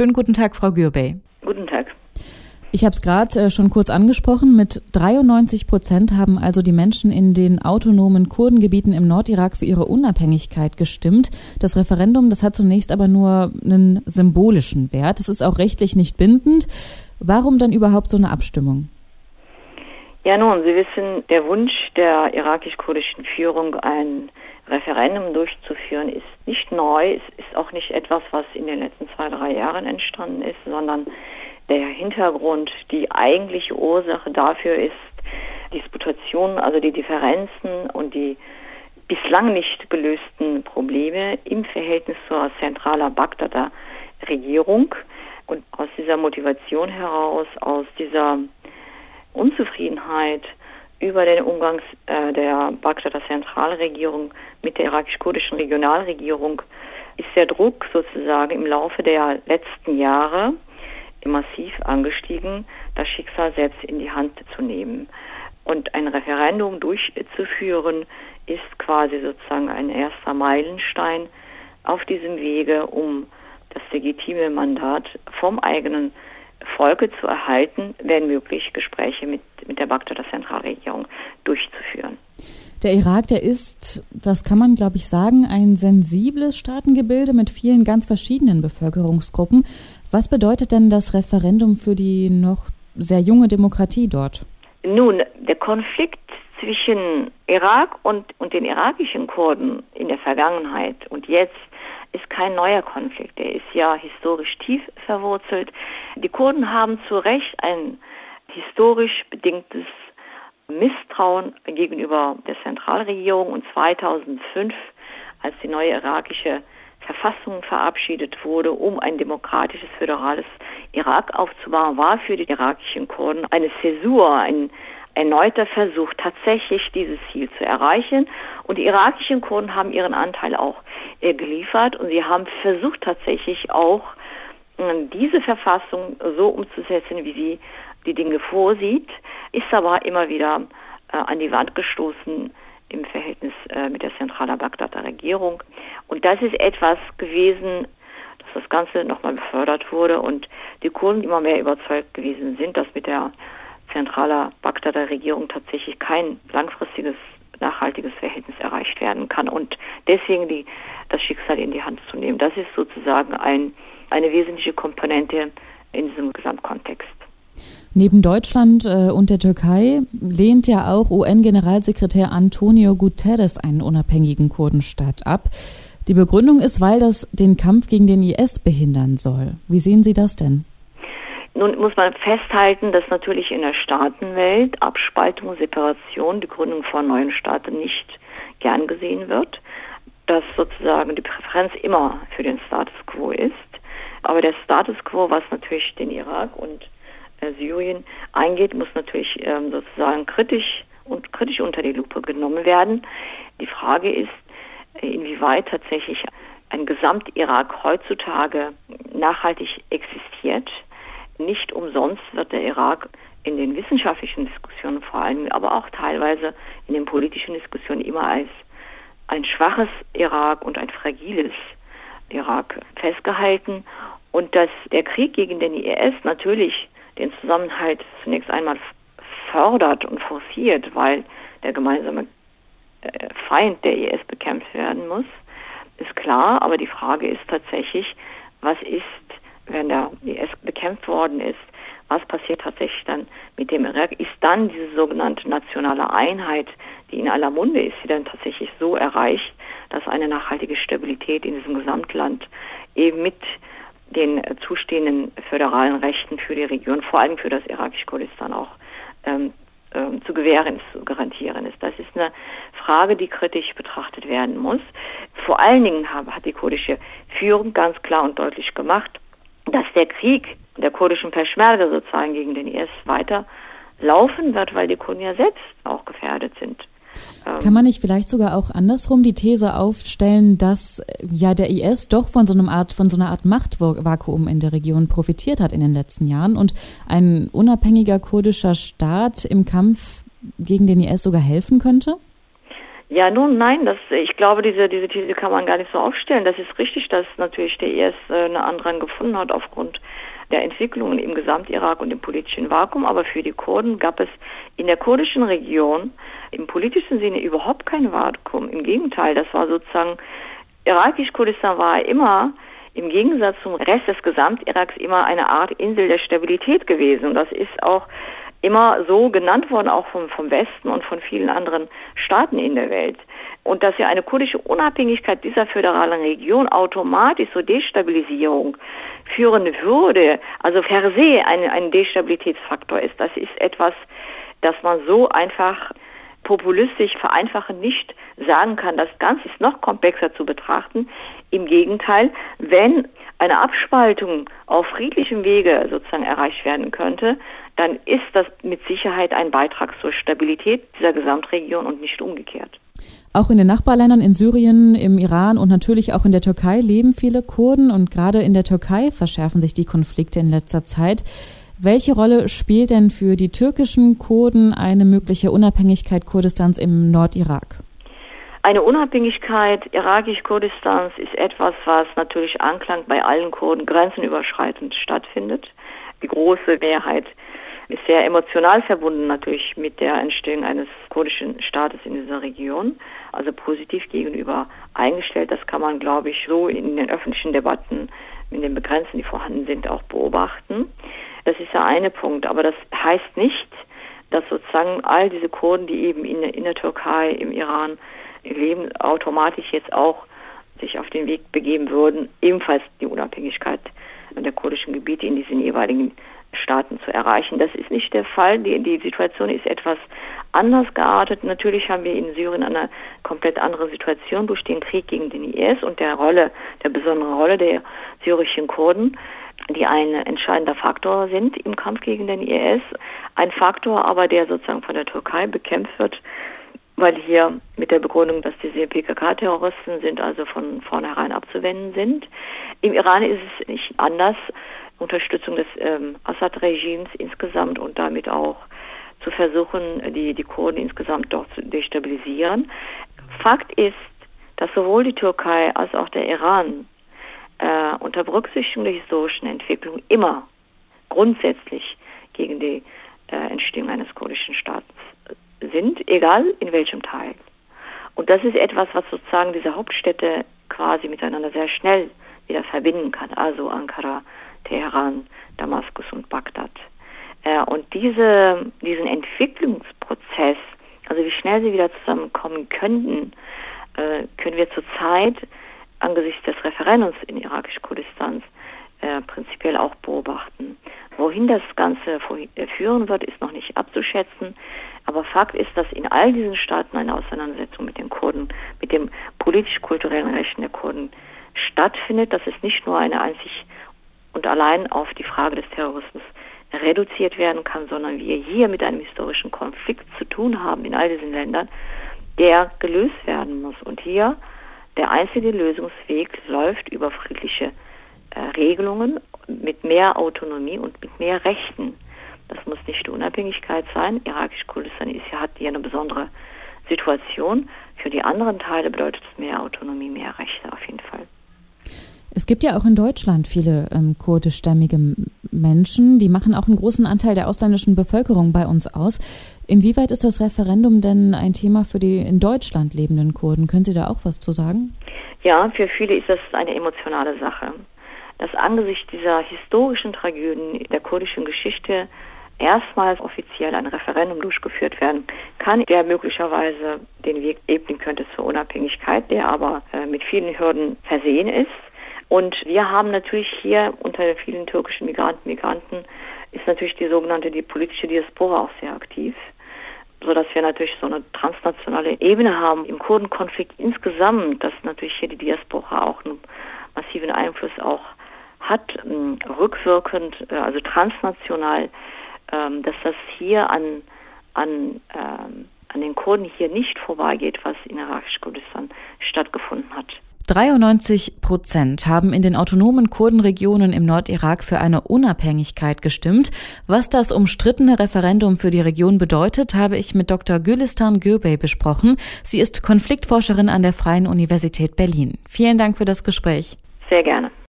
Schönen guten Tag, Frau Gürbey. Guten Tag. Ich habe es gerade schon kurz angesprochen. Mit 93% haben also die Menschen in den autonomen Kurdengebieten im Nordirak für ihre Unabhängigkeit gestimmt. Das Referendum, das hat zunächst aber nur einen symbolischen Wert. Es ist auch rechtlich nicht bindend. Warum dann überhaupt so eine Abstimmung? Ja nun, Sie wissen, der Wunsch der irakisch-kurdischen Führung, ein Referendum durchzuführen, ist nicht neu. Es ist auch nicht etwas, was in den letzten 2-3 Jahren entstanden ist, sondern der Hintergrund, die eigentliche Ursache dafür ist Disputationen, also die Differenzen und die bislang nicht gelösten Probleme im Verhältnis zur zentraler Bagdader Regierung. Und aus dieser Motivation heraus, aus dieser Unzufriedenheit über den Umgang der Bagdader Zentralregierung mit der irakisch-kurdischen Regionalregierung ist der Druck sozusagen im Laufe der letzten Jahre massiv angestiegen, das Schicksal selbst in die Hand zu nehmen. Und ein Referendum durchzuführen, ist quasi sozusagen ein erster Meilenstein auf diesem Wege, um das legitime Mandat vom eigenen Volke zu erhalten, wenn möglich Gespräche mit der Bagdader Zentralregierung durchzuführen. Der Irak, der ist, das kann man glaube ich sagen, ein sensibles Staatengebilde mit vielen ganz verschiedenen Bevölkerungsgruppen. Was bedeutet denn das Referendum für die noch sehr junge Demokratie dort? Nun, der Konflikt zwischen Irak und den irakischen Kurden in der Vergangenheit und jetzt ist kein neuer Konflikt. Der ist ja historisch tief verwurzelt. Die Kurden haben zu Recht ein historisch bedingtes Misstrauen gegenüber der Zentralregierung, und 2005, als die neue irakische Verfassung verabschiedet wurde, um ein demokratisches, föderales Irak aufzubauen, war für die irakischen Kurden eine Zäsur, ein erneuter Versuch, tatsächlich dieses Ziel zu erreichen. Und die irakischen Kurden haben ihren Anteil auch geliefert, und sie haben versucht tatsächlich auch, diese Verfassung so umzusetzen, wie sie die Dinge vorsieht, ist aber immer wieder an die Wand gestoßen im Verhältnis mit der zentralen Bagdader Regierung. Und das ist etwas gewesen, dass das Ganze nochmal befördert wurde und die Kurden immer mehr überzeugt gewesen sind, dass mit der zentralen Bagdader Regierung tatsächlich kein langfristiges, nachhaltiges Verhältnis erreicht werden kann, und deswegen das Schicksal in die Hand zu nehmen. Das ist sozusagen eine wesentliche Komponente in diesem Gesamtkontext. Neben Deutschland und der Türkei lehnt ja auch UN-Generalsekretär Antonio Guterres einen unabhängigen Kurdenstaat ab. Die Begründung ist, weil das den Kampf gegen den IS behindern soll. Wie sehen Sie das denn? Nun muss man festhalten, dass natürlich in der Staatenwelt Abspaltung, Separation, die Gründung von neuen Staaten nicht gern gesehen wird, dass sozusagen die Präferenz immer für den Status quo ist. Aber der Status quo, was natürlich den Irak und Syrien eingeht, muss natürlich sozusagen kritisch unter die Lupe genommen werden. Die Frage ist, inwieweit tatsächlich ein Gesamt-Irak heutzutage nachhaltig existiert. Nicht umsonst wird der Irak in den wissenschaftlichen Diskussionen vor allem, aber auch teilweise in den politischen Diskussionen immer als ein schwaches Irak und ein fragiles Irak festgehalten. Und dass der Krieg gegen den IS natürlich den Zusammenhalt zunächst einmal fördert und forciert, weil der gemeinsame Feind der IS bekämpft werden muss, ist klar. Aber die Frage ist tatsächlich, was ist, wenn der IS bekämpft worden ist, was passiert tatsächlich dann mit dem Irak? Ist dann diese sogenannte nationale Einheit, die in aller Munde ist, die dann tatsächlich so erreicht, dass eine nachhaltige Stabilität in diesem Gesamtland eben mit den zustehenden föderalen Rechten für die Region, vor allem für das irakische Kurdistan auch zu gewähren ist, zu garantieren ist. Das ist eine Frage, die kritisch betrachtet werden muss. Vor allen Dingen hat die kurdische Führung ganz klar und deutlich gemacht, dass der Krieg der kurdischen Peschmerga sozusagen gegen den IS weiter laufen wird, weil die Kurden ja selbst auch gefährdet sind. Kann man nicht vielleicht sogar auch andersrum die These aufstellen, dass ja der IS doch von so einer Art Machtvakuum in der Region profitiert hat in den letzten Jahren und ein unabhängiger kurdischer Staat im Kampf gegen den IS sogar helfen könnte? Ja, nun, nein, ich glaube, diese These kann man gar nicht so aufstellen. Das ist richtig, dass natürlich der IS einen Andrang gefunden hat aufgrund der Entwicklungen im Gesamt-Irak und im politischen Vakuum. Aber für die Kurden gab es in der kurdischen Region im politischen Sinne überhaupt kein Vakuum. Im Gegenteil, das war sozusagen, irakisch-Kurdistan war immer im Gegensatz zum Rest des Gesamt-Iraks immer eine Art Insel der Stabilität gewesen. Und das ist auch immer so genannt worden, auch vom Westen und von vielen anderen Staaten in der Welt. Und dass ja eine kurdische Unabhängigkeit dieser föderalen Region automatisch zur Destabilisierung führen würde, also per se ein Destabilitätsfaktor ist, das ist etwas, das man so einfach populistisch vereinfachen nicht sagen kann. Das Ganze ist noch komplexer zu betrachten. Im Gegenteil, wenn eine Abspaltung auf friedlichem Wege sozusagen erreicht werden könnte, dann ist das mit Sicherheit ein Beitrag zur Stabilität dieser Gesamtregion und nicht umgekehrt. Auch in den Nachbarländern, in Syrien, im Iran und natürlich auch in der Türkei leben viele Kurden und gerade in der Türkei verschärfen sich die Konflikte in letzter Zeit. Welche Rolle spielt denn für die türkischen Kurden eine mögliche Unabhängigkeit Kurdistans im Nordirak? Eine Unabhängigkeit irakisch-Kurdistans ist etwas, was natürlich Anklang bei allen Kurden grenzenüberschreitend stattfindet. Die große Mehrheit ist sehr emotional verbunden natürlich mit der Entstehung eines kurdischen Staates in dieser Region, also positiv gegenüber eingestellt. Das kann man, glaube ich, so in den öffentlichen Debatten mit den Begrenzen, die vorhanden sind, auch beobachten. Das ist der eine Punkt, aber das heißt nicht, dass sozusagen all diese Kurden, die eben in der Türkei, im Iran leben, automatisch jetzt auch sich auf den Weg begeben würden, ebenfalls die Unabhängigkeit der kurdischen Gebiete in diesen jeweiligen Staaten zu erreichen. Das ist nicht der Fall. Die Situation ist etwas anders geartet. Natürlich haben wir in Syrien eine komplett andere Situation durch den Krieg gegen den IS und der besonderen Rolle der syrischen Kurden, die ein entscheidender Faktor sind im Kampf gegen den IS. Ein Faktor aber, der sozusagen von der Türkei bekämpft wird, weil hier mit der Begründung, dass diese PKK-Terroristen sind, also von vornherein abzuwenden sind. Im Iran ist es nicht anders. Unterstützung des Assad-Regimes insgesamt und damit auch zu versuchen, die Kurden insgesamt dort zu destabilisieren. Fakt ist, dass sowohl die Türkei als auch der Iran unter Berücksichtigung der historischen Entwicklung immer grundsätzlich gegen die Entstehung eines kurdischen Staates sind, egal in welchem Teil. Und das ist etwas, was sozusagen diese Hauptstädte quasi miteinander sehr schnell wieder verbinden kann, also Ankara, Teheran, Damaskus und Bagdad. Und diesen Entwicklungsprozess, also wie schnell sie wieder zusammenkommen könnten, können wir zurzeit angesichts des Referendums in irakisch-Kurdistan prinzipiell auch beobachten. Wohin das Ganze führen wird, ist noch nicht abzuschätzen. Aber Fakt ist, dass in all diesen Staaten eine Auseinandersetzung mit den Kurden, mit dem politisch-kulturellen Rechten der Kurden stattfindet, dass es nicht nur eine einzig und allein auf die Frage des Terrorismus reduziert werden kann, sondern wir hier mit einem historischen Konflikt zu tun haben in all diesen Ländern, der gelöst werden muss. Und hier der einzige Lösungsweg läuft über friedliche Regelungen mit mehr Autonomie und mit mehr Rechten. Das muss nicht die Unabhängigkeit sein. Irakisch-Kurdistan hat hier eine besondere Situation. Für die anderen Teile bedeutet es mehr Autonomie, mehr Rechte auf jeden Fall. Es gibt ja auch in Deutschland viele kurdischstämmige Menschen, die machen auch einen großen Anteil der ausländischen Bevölkerung bei uns aus. Inwieweit ist das Referendum denn ein Thema für die in Deutschland lebenden Kurden? Können Sie da auch was zu sagen? Ja, für viele ist das eine emotionale Sache. Dass angesichts dieser historischen Tragödien der kurdischen Geschichte erstmals offiziell ein Referendum durchgeführt werden kann, der möglicherweise den Weg ebnen könnte zur Unabhängigkeit, der aber mit vielen Hürden versehen ist. Und wir haben natürlich hier unter vielen türkischen Migranten ist natürlich die politische Diaspora auch sehr aktiv, sodass wir natürlich so eine transnationale Ebene haben im Kurdenkonflikt insgesamt, dass natürlich hier die Diaspora auch einen massiven Einfluss auch hat, rückwirkend, also transnational, dass das hier an den Kurden hier nicht vorbeigeht, was in irakisch-Kurdistan stattgefunden hat. 93% haben in den autonomen Kurdenregionen im Nordirak für eine Unabhängigkeit gestimmt. Was das umstrittene Referendum für die Region bedeutet, habe ich mit Dr. Gülistan Gürbey besprochen. Sie ist Konfliktforscherin an der Freien Universität Berlin. Vielen Dank für das Gespräch. Sehr gerne.